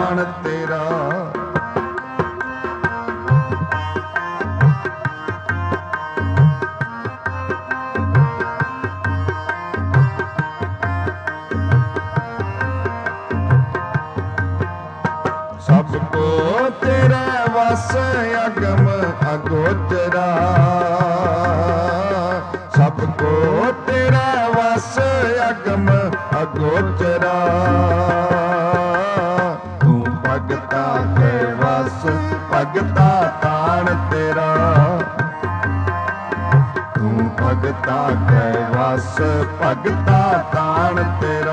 ਤਾਣ ਤੇਰਾ। ਸਭ ਕੋ ਤੇਰਾ ਵਸ ਅਗਮ ਅਗੋਚਰਾ। ਸਭ ਕੋ ਤੇਰਾ ਵਸ ਅਗਮ ਅਗੋਚਰਾ। ਤੂੰ ਭਗਤਾ ਕੈ ਵਸ ਭਗਤਾ ਤਾਣ ਤੇਰਾ। ਤੂੰ ਭਗਤਾ ਕੈ ਵਸ ਭਗਤਾ ਤਾਣ ਤੇਰਾ।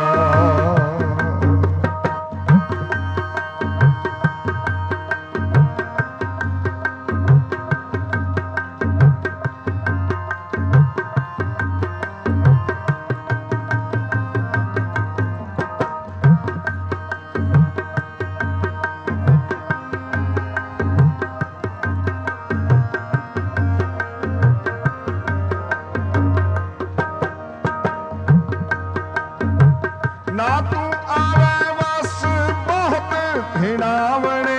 ਨਾ ਤੂੰ ਆਵੇ ਵਸ ਬਹੁਤ ਹਿਣਾਵਣੇ।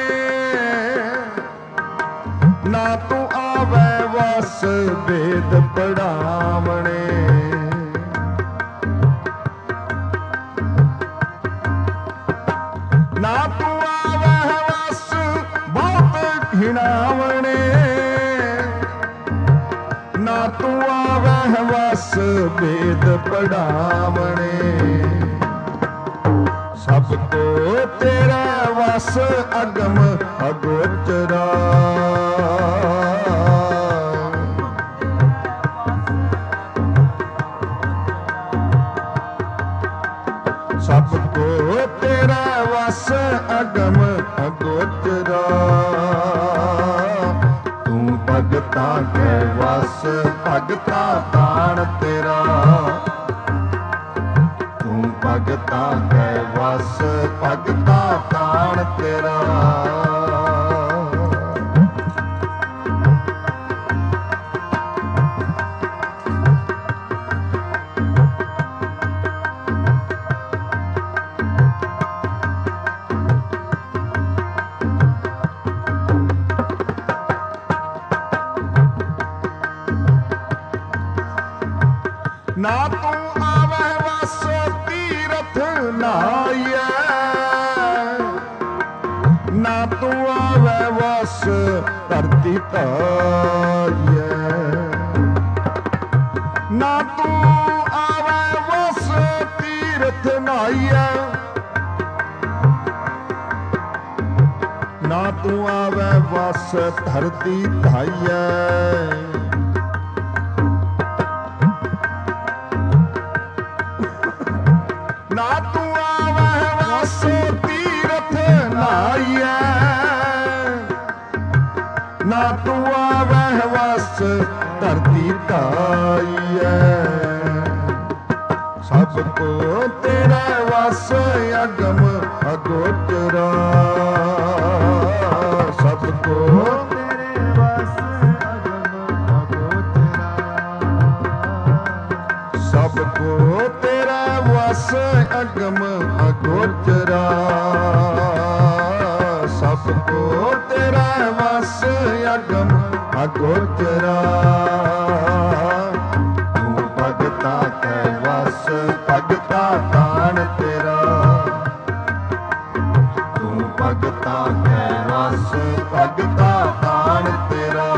ਨਾ ਤੂੰ ਆਵੇ ਵਸ ਵੇਦ ਪੜਾਵਣੇ। ਨਾ ਤੂੰ ਆਵੇ ਵਸ ਬਹੁਤ ਹਿਣਾਵਣੇ। ਨਾ ਤੂੰ ਆਵੇ ਵਸ ਵੇਦ ਪੜਾਵਣੇ। ਸਭ ਕੋ ਤੇਰਾ ਵਸ ਅਗਮ ਅਗੋਚਰਾ। ਸਭ ਕੋ ਤੇਰਾ ਵਸ ਅਗਮ ਅਗੋਚਰਾ। ਤੂੰ ਭਗਤਾ ਕੈ ਵਸ ਭਗਤਾ ਤਾਣ ਤੇਰਾ। ਤੂੰ ਭਗਤਾ ਕੈ ਵਸ ਭਗਤਾ ਤਾਣ ਤੇਰਾ। ਨਾ ਤੂੰ ਆਵੇ ਵਸ ਤੀਰਥ ਨਾਈਐ। ਨਾ ਤੂੰ ਆਵੇ ਵਸ ਧਰਤੀ ਧਾਈਐ। ਨਾ ਤੂੰ ਆਵੇ ਵਸ ਤੀਰਥ ਨਾਈਐ। ਨਾ ਤੂੰ ਆਵੇ ਵਸ ਧਰਤੀ ਧਾਈਐ। ਨਾ ਤੂੰ ਆਵੇ ਵਸ ਤੀਰਥ ਨਾਈਐ। ਨਾ ਤੂੰ ਆਵੇ ਵਸ ਧਰਤੀ ਧਾਈਐ। ਸਭ ਕੋ ਤੇਰਾ ਵਸ ਅਗਮ ਅਗੋਚਰਾ। ਸਭ ਕੋ ਤੇਰੇ ਵਸ ਅਗਮ ਅਗੋਚਰਾ। ਸਭ ਕੋ ਤੇਰਾ ਵਸ ਅਗਮ ਅਗੋਚਰਾ। ਸਭ ਕੋ ਤੇਰਾ ਵਸ ਅਗਮ ਅਗੋਚਰਾ। ਤੂੰ ਭਗਤਾ ਕੈ ਵਸ ਭਗਤਾ ਤਾਣ ਤੇਰਾ। ਤੂੰ ਭਗਤਾ ਕੈ ਵਸ ਭਗਤਾ ਤਾਣ ਤੇਰਾ।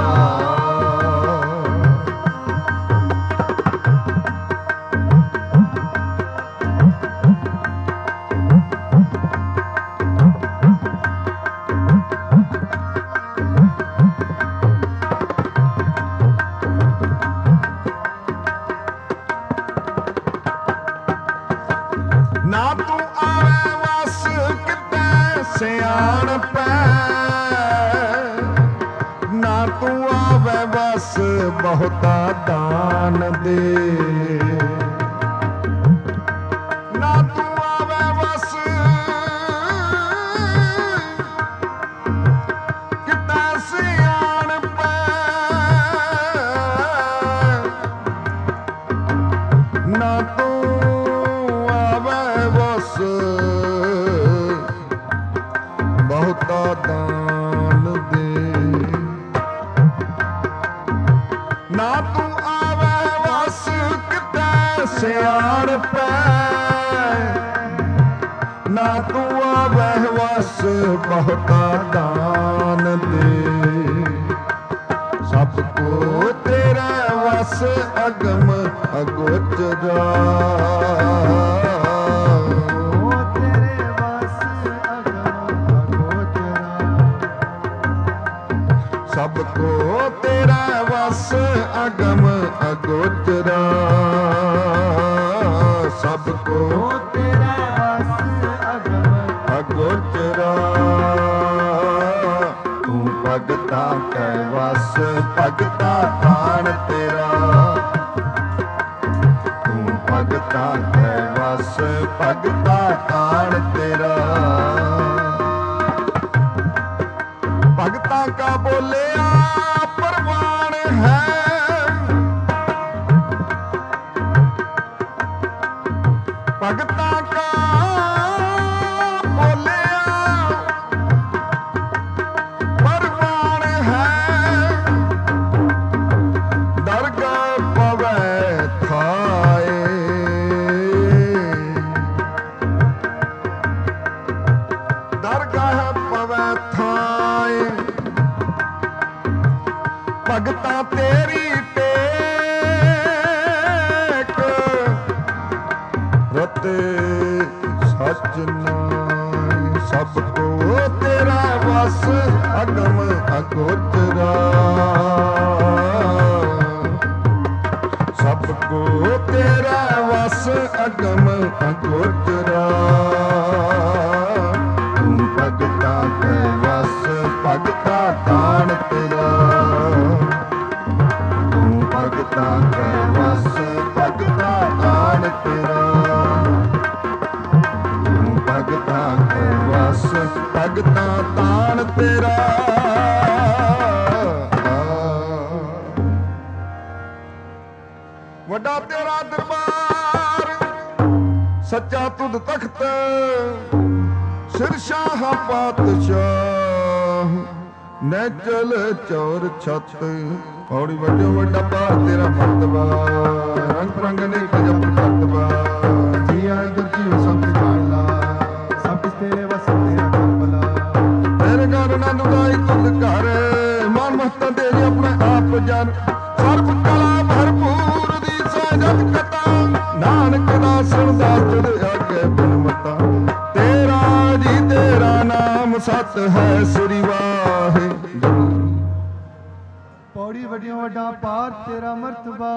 ਨਾ ਤੂੰ ਆਵੇ ਵਸ ਕਿਤੇ ਸਿਆਣਪੈ। ਨਾ ਤੂੰ ਆਵੇ ਵਸ ਬਹੁਤਾ ਦਾਨ ਦੇ। ਨਾ ਤੂੰ ਆਵੇ ਵਸ ਕਿਤੇ ਸਿਆਣਪੈ। ਨਾ ਤੂੰ ਆਵੇ ਵਸ ਸਿਆਣ ਪੈ ਨਾ ਤੂੰ ਆਵਹਿ ਵਸ ਬਹੁਤਾ ਦਾਨ ਦੇ ਸਭ ਕੋ ਤੇਰਾ ਵਸ ਅਗਮ ਅਗੋਚਰਾ ਸਭ ਕੋ ਤੇਰਾ ਵਸ ਅਗਮ ਅਗੋਚਰਾ ਸਭ ਕੋ ਤੇਰਾ ਵਸ ਅਗਮ ਅਗੋਚਰਾ ਤੂੰ ਭਗਤਾਂ ਕੈ ਵਸ ਭਗਤਾ ਤਾਣ ਤੇਰਾ ਤੂੰ ਭਗਤਾਂ ਕੈ ਵਸ ਭਗਤਾ ਤਾਣ ਤੇਰਾ ਭਗਤਾਂ ਕਾ ਬੋਲਿਆ ਪ੍ਰਵਾਨ ਹੈ ਭਗਤਾਂ ਕਾ ਬੋਲਿਆ ਪ੍ਰਵਾਨ ਹੈ ਦਰਗਾਹ ਪਵੈ ਥਾਏ ਦਰਗਾਹ ਪਵੈ ਥਾਏ ਭਗਤਾਂ ਤੇਰੀ ਟੇਕ ਰਤੇ ਸੱਚ ਨਾਮ ਸਭ ਕੋ ਤੇਰਾ ਵਸ ਅਗਮ ਅਗੋਚਰਾ ਸਭ ਕੋ ਤੇਰਾ ਵਸ ਅਗਮ ਅਗੋਚਰਾ ਤੂੰ ਭਗਤਾਂ ਕੈ ਵਸ ਭਗਤਾ ਤਾਣ ਤੇਰਾ ਤੂੰ ਭਗਤਾਂ ਕੈ ਵਸ ਭਗਤਾ ਤਾਣ ਤੇਰਾ ਤੂੰ ਭਗਤਾਂ ਕੈ ਵਸ ਭਗਤਾ ਤਾਣ ਤੇਰਾ ਵੱਡਾ ਤੇਰਾ ਦਰਬਾਰ ਸੱਚਾ ਤੁਧ ਤਖਤ ਸਿਰਸ਼ਾਹ ਪਾਤਸ਼ਾਹ ਨੈਚਲ ਚੌਰ ਛੱਤ ਔੜੀ ਵੱਡੋ ਵੱਡਾ ਭਾਰ ਤੇਰਾ ਮਰਤਬਾ ਰੰਗ ਰੰਗ ਨੇ ਜਪ ਕਰਤਬਾ ਜੀਆ ਦੁਰਜੀ ਸਭ ਜਾਣ ਲਾ ਸਭ ਤੇਰੇ ਵਸ ਤੇਰਾ ਕਰਬਲਾ ਤੇਰੇ ਘਰ ਆਨੰਦ ਉਦਾਈ ਤੁਧ ਘਰ ਮਨ ਮਸਤਾਂ ਤੇਰੀ ਆਪਣੇ ਆਪ ਜਨ ਸਰਬ ਕਲਾ ਭਰਪੂਰ ਦੀ ਸਹਿਜਤ ਕਥਾ ਨਾਨਕ ਦਾ ਸੁਣਦਾ ਤੁਧ ਅੱਗੇ ਬਿਨਮਤਾ ਤੇਰਾ ਜੀ ਤੇਰਾ ਨਾਮ ਸਤ ਹੈ ਸ੍ਰੀ ਵਾਹਿਗੁਰੂ ਪੌੜੀ ਵੱਡਿਓ ਵੱਡਾ ਪਾਰ ਤੇਰਾ ਮਰਤਬਾ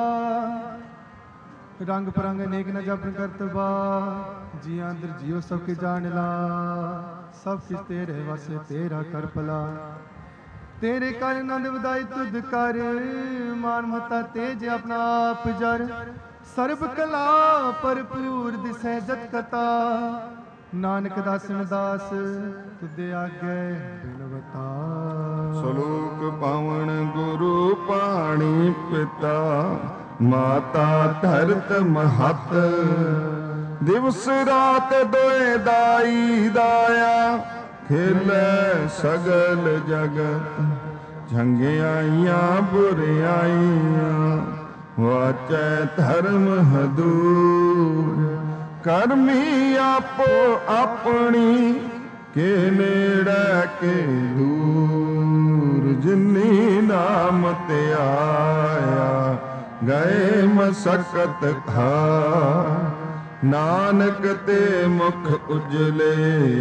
ਰੰਗ ਪਰੰਗ ਅਨੇਕ ਨ ਜਪਨ ਕਰਤਬਾ ਜੀਆਂ ਅੰਦਰ ਜੀਓ ਸਭ ਕੇ ਜਾਣ ਲਾ ਸਭ ਕਿਸ ਤੇਰੇ ਵਸੇ ਤੇਰਾ ਕਰ ਭਲਾ ਤੇਰੇ ਕਰ ਆਨੰਦ ਵਧਾਈ ਤੁਧ ਕਰ ਮਾਨ ਮਤਾ ਤੇਜ ਆਪਣਾ ਆਪ ਜਰ ਸਰਬ ਕਲਾ ਭਰਪੂਰ ਦਿਸੈ ਜਤ ਕਤਾ ਨਾਨਕ ਦਾਸਨ ਦਾਸ ਤੁਧੇ ਆਗੇ ਬਿਨਵਤਾ ਸਲੋਕ ਪਾਵਨ ਗੁਰੂ ਪਾਣੀ ਪਿਤਾ ਮਾਤਾ ਧਰਤ ਮਹਤ ਦਿਵਸ ਰਾਤ ਦੋਏ ਦਾਈ ਦਾਇਆ ਖੇਲੇ ਸਗਲ ਜਗਤ ਝੰਗਿਆਈਆਂ ਬੁਰਿਆਈਆਂ ਵਾਚੈ ਧਰਮ ਹਦੂਰ ਕਰਮੀ ਆਪੋ ਆਪਣੀ ਕੇ ਨੇੜੇ ਕੇ ਦੂਰ ਜਿਨੀ ਨਾਮ ਤੇ ਆਇਆ ਗਏ ਮਸਕਤ ਖਾ ਨਾਨਕ ਤੇ ਮੁਖ ਉਜਲੇ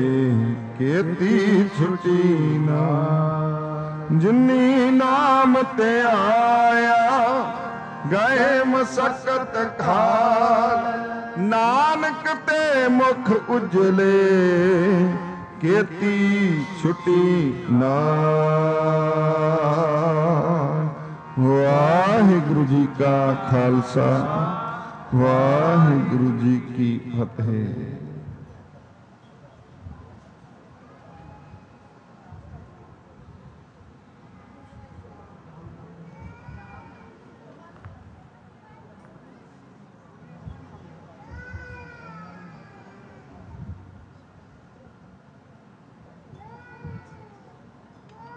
ਕੀਤੀ ਛੁਟੀ ਨਾ ਜਿਨੀ ਨਾਮ ਤੇ ਆਇਆ ਗਏ ਮਸਕਤ ਖਾ ਨਾਨਕ ਤੇ ਮੁਖ ਉਜਲੇ ਕੀਤੀ ਛੁਟੀ ਨਾ ਵਾਹਿਗੁਰੂ ਜੀ ਕਾ ਖਾਲਸਾ ਵਾਹਿਗੁਰੂ ਜੀ ਕੀ ਫਤਿਹ।